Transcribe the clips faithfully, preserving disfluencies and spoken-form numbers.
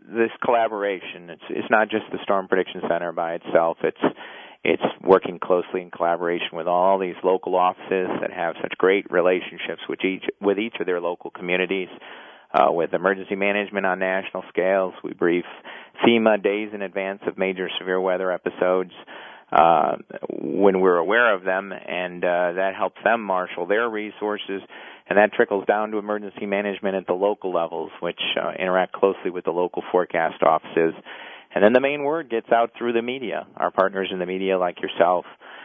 this collaboration. It's it's not just the Storm Prediction Center by itself. It's it's working closely in collaboration with all these local offices that have such great relationships with each with each of their local communities. Uh, with emergency management on national scales, we brief FEMA days in advance of major severe weather episodes uh, when we're aware of them, and uh, that helps them marshal their resources, and that trickles down to emergency management at the local levels, which uh, interact closely with the local forecast offices. And then the main word gets out through the media, our partners in the media like yourself,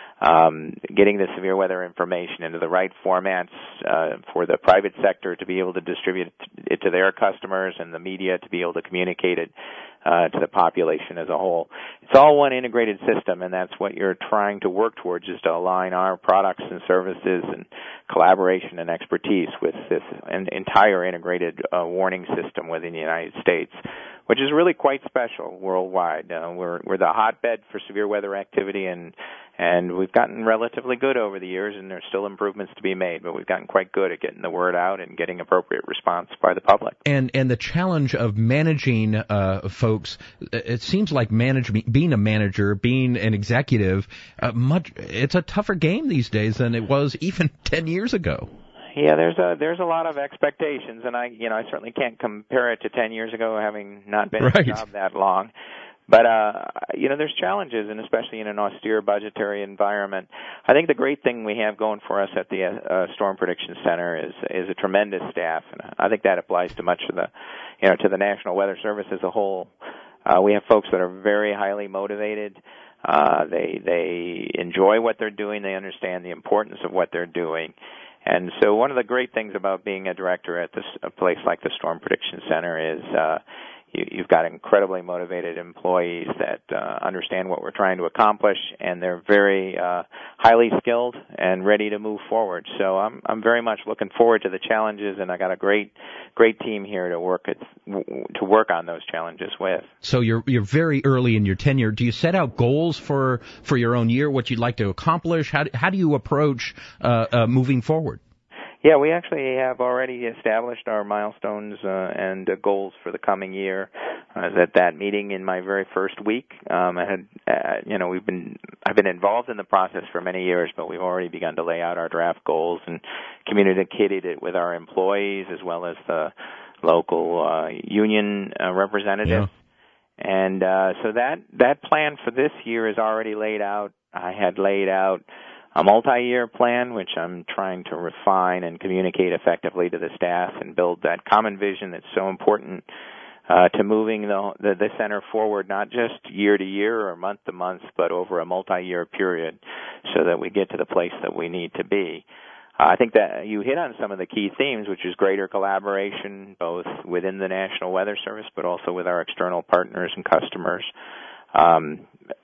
um, getting the severe weather information into the right formats uh, for the private sector to be able to distribute it to their customers and the media to be able to communicate it uh, to the population as a whole. It's all one integrated system, and that's what you're trying to work towards, is to align our products and services and collaboration and expertise with this an entire integrated uh, warning system within the United States, which is really quite special worldwide. Uh, we're we're the hotbed for severe weather activity, and and we've gotten relatively good over the years, and there's still improvements to be made, but we've gotten quite good at getting the word out and getting appropriate response by the public. And and the challenge of managing uh, folks, it seems like management, being a manager, being an executive, uh, much it's a tougher game these days than it was even ten years ago. Yeah, there's a there's a lot of expectations, and I you know I certainly can't compare it to ten years ago, having not been right. in the job that long. But uh, you know, there's challenges, and especially in an austere budgetary environment. I think the great thing we have going for us at the uh, Storm Prediction Center is is a tremendous staff, and I think that applies to much of the you know to the National Weather Service as a whole. Uh, we have folks that are very highly motivated. Uh, they they enjoy what they're doing. They understand the importance of what they're doing. And so one of the great things about being a director at this, a place like the Storm Prediction Center is uh, you, you've got incredibly motivated employees that uh, understand what we're trying to accomplish, and they're very uh, highly skilled and ready to move forward. So I'm I'm very much looking forward to the challenges, and I got a great great team here to work at, to work on those challenges with. So you're you're very early in your tenure. Do you set out goals for, for your own year, what you'd like to accomplish? How do, how do you approach uh, uh, moving forward? Yeah, we actually have already established our milestones uh, and uh, goals for the coming year. I was at that meeting in my very first week. Um, I had, uh, you know, we've been, I've been involved in the process for many years, but we've already begun to lay out our draft goals and communicated it with our employees as well as the local uh, union uh, representatives. Yeah. And uh, so that that plan for this year is already laid out. I had laid out a multi-year plan, which I'm trying to refine and communicate effectively to the staff and build that common vision that's so important uh, to moving the, the, the center forward, not just year to year or month to month, but over a multi-year period so that we get to the place that we need to be. Uh, I think that you hit on some of the key themes, which is greater collaboration, both within the National Weather Service, but also with our external partners and customers. Um,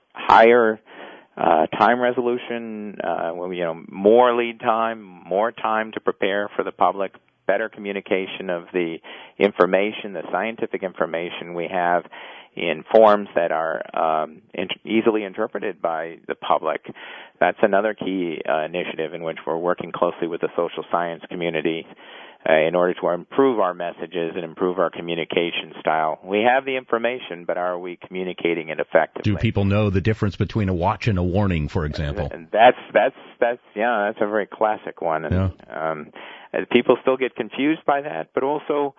higher Uh, time resolution, uh, you know, more lead time, more time to prepare for the public, better communication of the information, the scientific information we have in forms that are um, in- easily interpreted by the public. That's another key uh, initiative in which we're working closely with the social science community Uh, in order to improve our messages and improve our communication style. We have the information, but are we communicating it effectively? Do people know the difference between a watch and a warning, for example? And that's that's that's yeah, that's a very classic one. And yeah. um, people still get confused by that, but also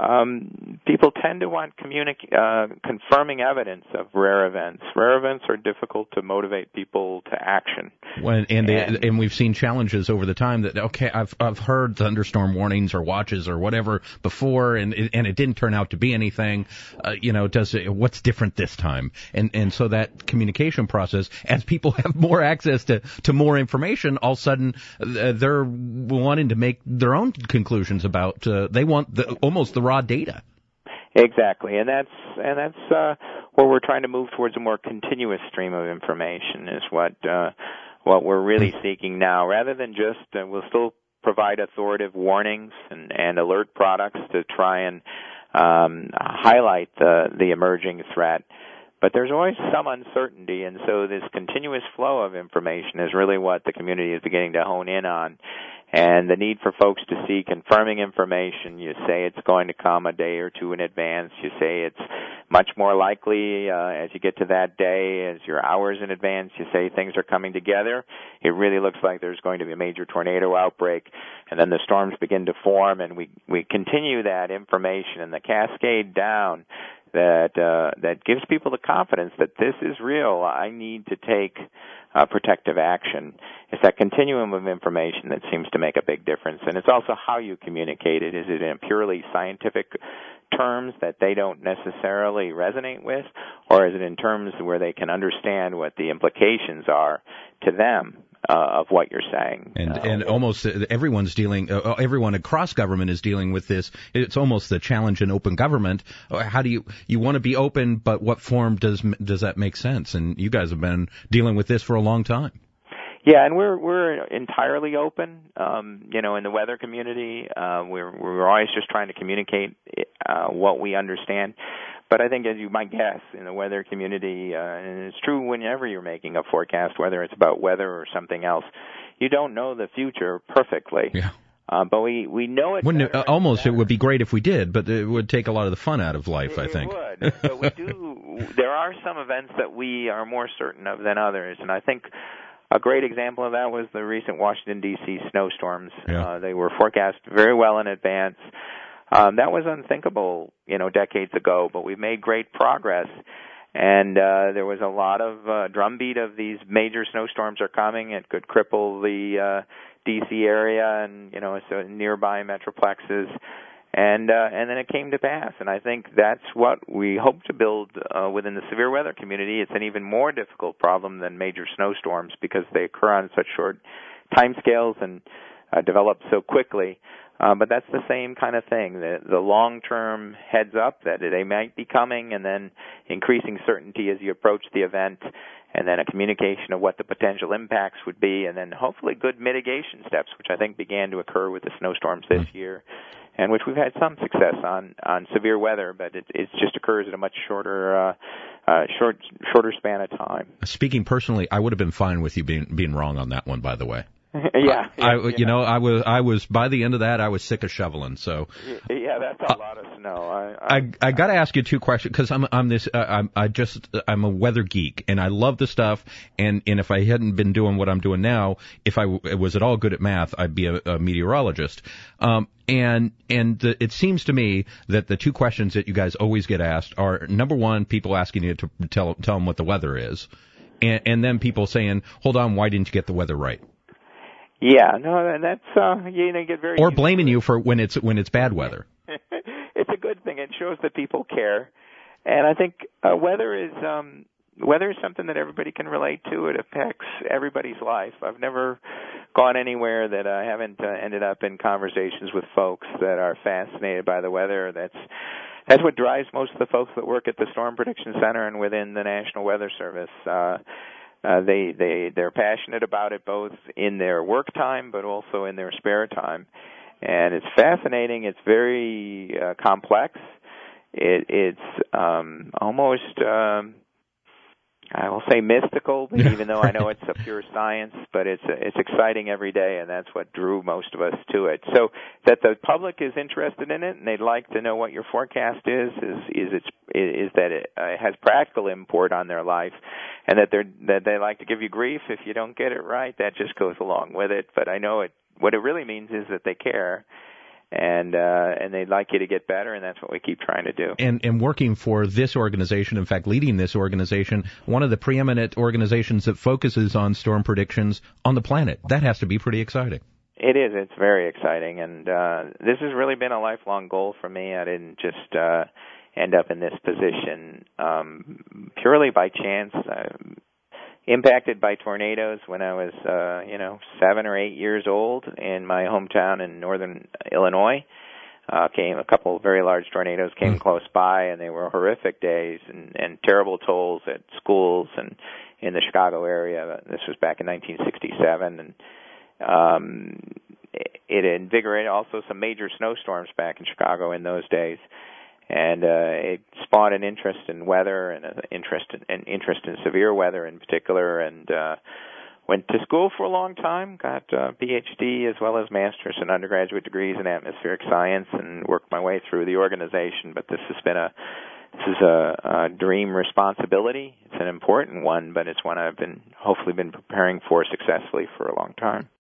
um, people tend to want communic- uh, confirming evidence of rare events. Rare events are difficult to motivate people to action. When, and, and, they, and we've seen challenges over the time that, okay, I've I've heard thunderstorm warnings or watches or whatever before, and and it didn't turn out to be anything. Uh, you know, does it, what's different this time? And and so that communication process, as people have more access to, to more information, all of a sudden uh, they're wanting to make their own conclusions about. Uh, they want the, almost the raw data. Exactly, and that's and that's uh, where we're trying to move towards a more continuous stream of information. Is what uh, what we're really seeking now, rather than just uh, we'll still provide authoritative warnings and, and alert products to try and um, highlight the the emerging threat. But there's always some uncertainty, and so this continuous flow of information is really what the community is beginning to hone in on. And the need for folks to see confirming information. You say it's going to come a day or two in advance. You say it's much more likely uh, as you get to that day, as your hours in advance, you say things are coming together. It really looks like there's going to be a major tornado outbreak, and then the storms begin to form, and we, we continue that information and the cascade down that uh, that gives people the confidence that this is real. I need to take uh, protective action. It's that continuum of information that seems to make a big difference, and it's also how you communicate it. Is it in purely scientific terms that they don't necessarily resonate with, or is it in terms where they can understand what the implications are to them uh, of what you're saying? And uh, and almost everyone's dealing, uh, everyone across government is dealing with this. It's almost the challenge in open government. How do you you want to be open, but what form does does that make sense? And you guys have been dealing with this for a long time. Yeah, and we're we're entirely open. Um, you know, in the weather community, uh, we're we're always just trying to communicate uh, what we understand. But I think, as you might guess, in the weather community, uh, and it's true whenever you're making a forecast, whether it's about weather or something else, you don't know the future perfectly. Yeah. Uh, but we, we know it. Wouldn't it, uh, almost better. It would be great if we did, but it would take a lot of the fun out of life, it, I think. It would. But we do. There are some events that we are more certain of than others, and I think a great example of that was the recent Washington, D C snowstorms. Yeah. Uh, they were forecast very well in advance. Um, that was unthinkable, you know, decades ago, but we've made great progress. And uh, there was a lot of uh, drumbeat of these major snowstorms are coming. It could cripple the uh, D C area and, you know, so nearby metroplexes. And uh, and then it came to pass. And I think that's what we hope to build uh, within the severe weather community. It's an even more difficult problem than major snowstorms because they occur on such short time scales and uh, develop so quickly. Uh, but that's the same kind of thing, the, the long-term heads up that they might be coming, and then increasing certainty as you approach the event, and then a communication of what the potential impacts would be, and then hopefully good mitigation steps, which I think began to occur with the snowstorms this year, and which we've had some success on on severe weather, but it, it just occurs at a much shorter uh, uh, short shorter span of time. Speaking personally, I would have been fine with you being being wrong on that one, by the way. yeah, I, yeah, you yeah. know, I was, I was by the end of that, I was sick of shoveling. So, yeah, that's a lot of snow. I, I, I, I got to ask you two questions because I'm, I'm this, uh, I'm, I just, I'm a weather geek and I love the stuff. And, and if I hadn't been doing what I'm doing now, if I w- was at all good at math, I'd be a, a meteorologist. Um, and, and the, it seems to me that the two questions that you guys always get asked are, number one, people asking you to tell, tell them what the weather is. And, and then people saying, hold on, why didn't you get the weather right? Yeah, no, that's uh, you know, you get very or blaming you for when it's when it's bad weather. It's a good thing. It shows that people care, and I think uh, weather is um, weather is something that everybody can relate to. It affects everybody's life. I've never gone anywhere that I haven't uh, ended up in conversations with folks that are fascinated by the weather. That's that's what drives most of the folks that work at the Storm Prediction Center and within the National Weather Service. Uh, Uh, they, they, they're passionate about it both in their work time but also in their spare time. And it's fascinating. It's very uh, complex. It, it's um, almost, um, I will say mystical, even though I know it's a pure science, but it's it's exciting every day, and that's what drew most of us to it. So that the public is interested in it, and they'd like to know what your forecast is, is is it's is that it uh, has practical import on their life, and that they're that they like to give you grief if you don't get it right. That just goes along with it. But I know it. What it really means is that they care. And uh, and they'd like you to get better, and that's what we keep trying to do. And and working for this organization, in fact, leading this organization, one of the preeminent organizations that focuses on storm predictions on the planet. That has to be pretty exciting. It is. It's very exciting, and uh, this has really been a lifelong goal for me. I didn't just uh, end up in this position um, purely by chance. I, impacted by tornadoes when I was, uh, you know, seven or eight years old in my hometown in northern Illinois. Uh, came a couple of very large tornadoes came mm. close by, and they were horrific days and, and terrible tolls at schools and in the Chicago area. This was back in nineteen sixty-seven, and um, it invigorated also some major snowstorms back in Chicago in those days. And uh, it spawned an interest in weather and an interest in, an interest in severe weather in particular. And uh, went to school for a long time, got a P H D as well as master's and undergraduate degrees in atmospheric science, and worked my way through the organization. But this has been a this is a, a dream responsibility. It's an important one, but it's one I've been hopefully been preparing for successfully for a long time.